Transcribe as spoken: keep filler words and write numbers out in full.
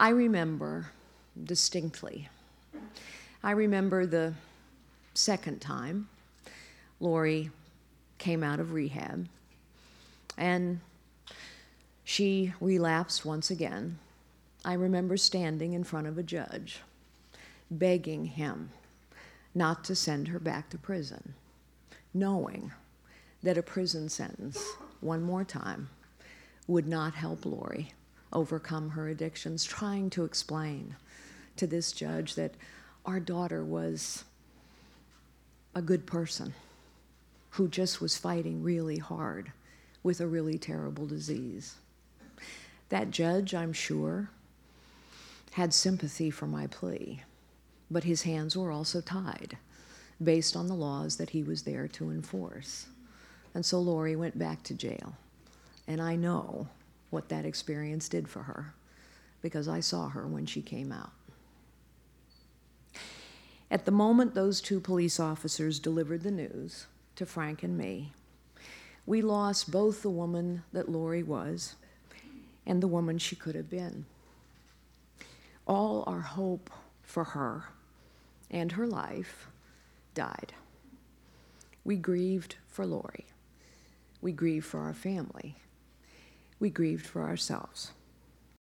I remember distinctly. I remember the second time Lori came out of rehab, and she relapsed once again. I remember standing in front of a judge, begging him not to send her back to prison, knowing that a prison sentence, one more time, would not help Lori overcome her addictions, trying to explain to this judge that our daughter was a good person who just was fighting really hard with a really terrible disease. That judge, I'm sure, had sympathy for my plea, but his hands were also tied based on the laws that he was there to enforce. And so Lori went back to jail. And I know what that experience did for her because I saw her when she came out. At the moment those two police officers delivered the news to Frank and me, we lost both the woman that Lori was and the woman she could have been. All our hope for her and her life died. We grieved for Lori. We grieved for our family. We grieved for ourselves.